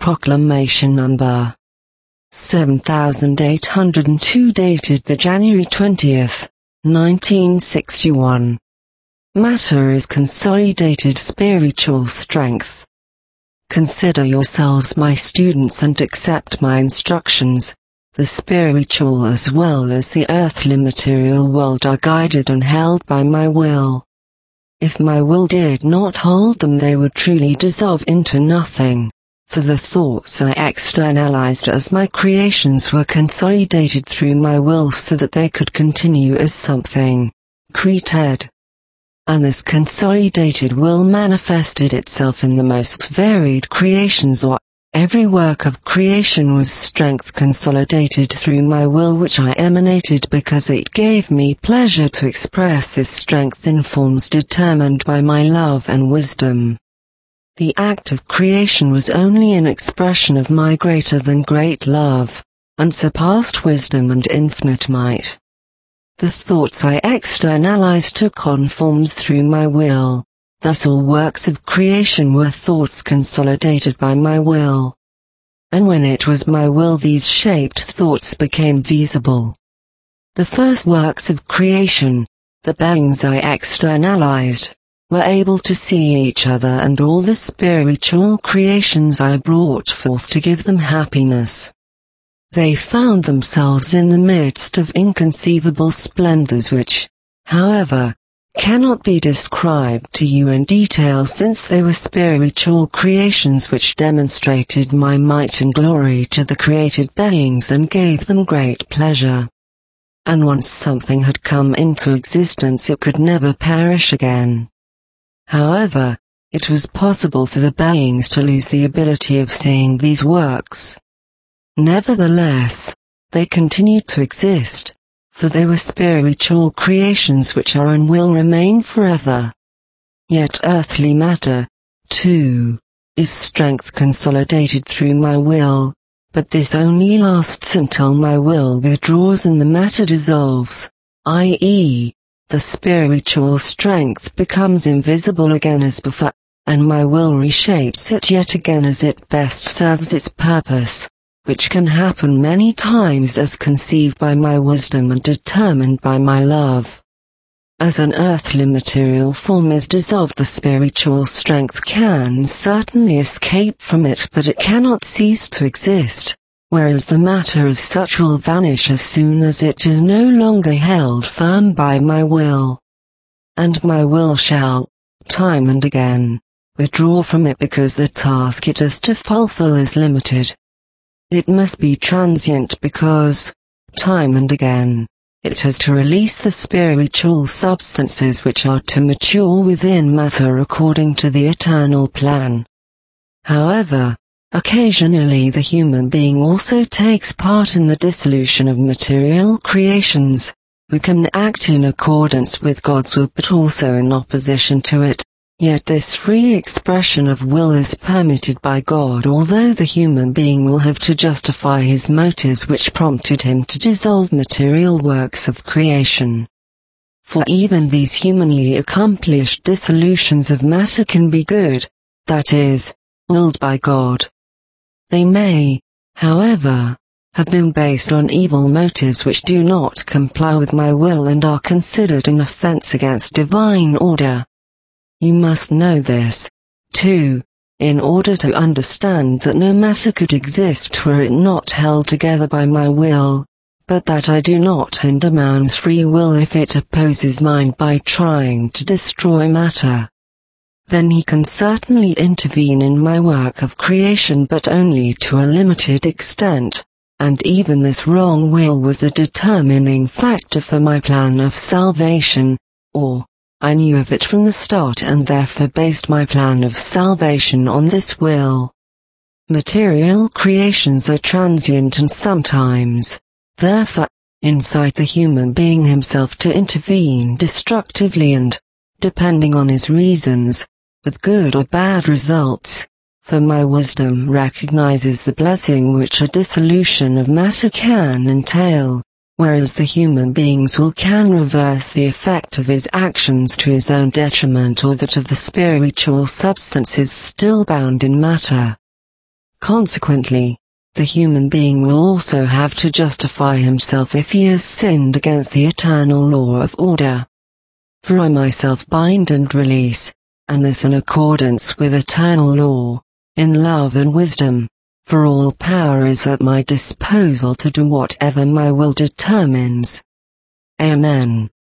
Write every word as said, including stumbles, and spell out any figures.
Proclamation Number seven thousand eight hundred two, dated the January twentieth, nineteen sixty-one. Matter is consolidated spiritual strength. Consider yourselves my students and accept my instructions. The spiritual as well as the earthly material world are guided and held by my will. If my will did not hold them, they would truly dissolve into nothing, for the thoughts I externalized as my creations were consolidated through my will so that they could continue as something created. And this consolidated will manifested itself in the most varied creations, or every work of creation was strength consolidated through my will, which I emanated because it gave me pleasure to express this strength in forms determined by my love and wisdom. The act of creation was only an expression of my greater than great love, unsurpassed wisdom and infinite might. The thoughts I externalized took on forms through my will. Thus all works of creation were thoughts consolidated by my will. And when it was my will, these shaped thoughts became visible. The first works of creation, the beings I externalized, were able to see each other and all the spiritual creations I brought forth to give them happiness. They found themselves in the midst of inconceivable splendors which, however, cannot be described to you in detail, since they were spiritual creations which demonstrated my might and glory to the created beings and gave them great pleasure. And once something had come into existence, it could never perish again. However, it was possible for the beings to lose the ability of seeing these works. Nevertheless, they continued to exist, for they were spiritual creations which are and will remain forever. Yet earthly matter, too, is strength consolidated through my will, but this only lasts until my will withdraws and the matter dissolves, that is, the spiritual strength becomes invisible again as before, and my will reshapes it yet again as it best serves its purpose, which can happen many times as conceived by my wisdom and determined by my love. As an earthly material form is dissolved, the spiritual strength can certainly escape from it, but it cannot cease to exist, whereas the matter as such will vanish as soon as it is no longer held firm by my will. And my will shall, time and again, withdraw from it because the task it has to fulfill is limited. It must be transient because, time and again, it has to release the spiritual substances which are to mature within matter according to the eternal plan. However, occasionally the human being also takes part in the dissolution of material creations, who can act in accordance with God's will but also in opposition to it. Yet this free expression of will is permitted by God, although the human being will have to justify his motives which prompted him to dissolve material works of creation. For even these humanly accomplished dissolutions of matter can be good, that is, willed by God. They may, however, have been based on evil motives which do not comply with my will and are considered an offense against divine order. You must know this, too, in order to understand that no matter could exist were it not held together by my will, but that I do not hinder man's free will if it opposes mine by trying to destroy matter. Then he can certainly intervene in my work of creation, but only to a limited extent, and even this wrong will was a determining factor for my plan of salvation, or, I knew of it from the start and therefore based my plan of salvation on this will. Material creations are transient and sometimes, therefore, incite the human being himself to intervene destructively and, depending on his reasons, with good or bad results, for my wisdom recognizes the blessing which a dissolution of matter can entail, whereas the human beings will can reverse the effect of his actions to his own detriment or that of the spiritual substances still bound in matter. Consequently, the human being will also have to justify himself if he has sinned against the eternal law of order. For I myself bind and release, and this in accordance with eternal law, in love and wisdom, for all power is at my disposal to do whatever my will determines. Amen.